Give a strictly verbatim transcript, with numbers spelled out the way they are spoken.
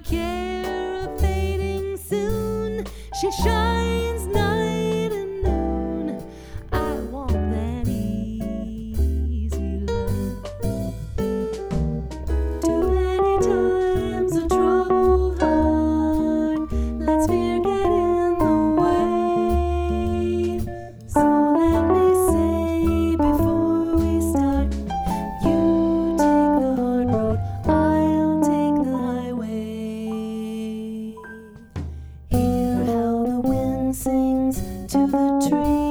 care of fading soon. She shines night and noon. I want that easy love. Too many times a troubled heart lets fear get in the way. So let me say before we start, you take the hard road, I'll take the highway. Hear how the wind sings to the trees.